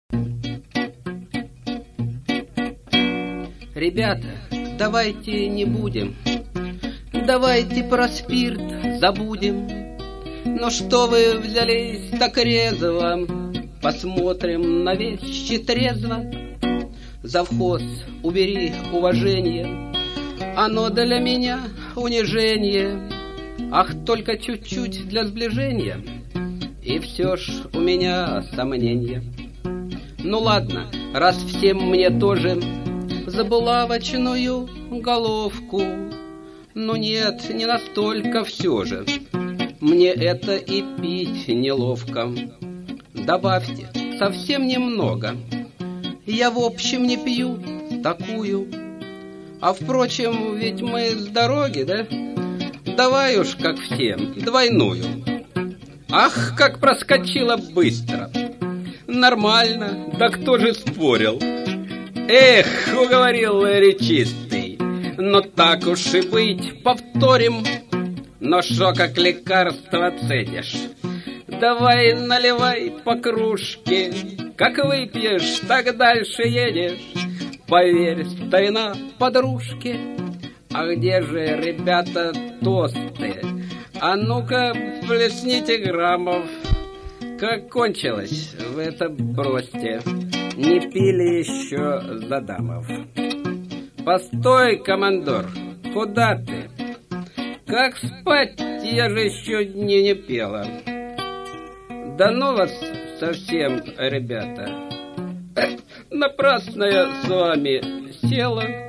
Ребята, давайте не будем, давайте про спирт забудем. Ну что вы взялись так резво, посмотрим на вещи трезво. Завхоз, убери уважение, оно для меня унижение. Ах, только чуть-чуть для сближения, и все ж у меня сомнения. Ну ладно, раз всем мне тоже за булавочную головку. Но нет, не настолько все же, мне это и пить неловко. Добавьте совсем немного, я в общем не пью такую. А впрочем, ведь мы с дороги, да? Давай уж, как всем, двойную. Ах, как проскочила быстро! Нормально, да кто же спорил? Эх, уговорил речистый. Но так уж и быть, повторим. Но шо как лекарство цедишь? Давай наливай по кружке, как выпьешь, так дальше едешь. Поверь, старина, подружке. А где же, ребята, тосты? А ну-ка, плесните граммов. Как кончилось, вы это бросьте. Не пили еще за дамов. Постой, командор, куда ты? Как спать, я же еще дни не пела. Да ну вас совсем, ребята. Напрасно я с вами села.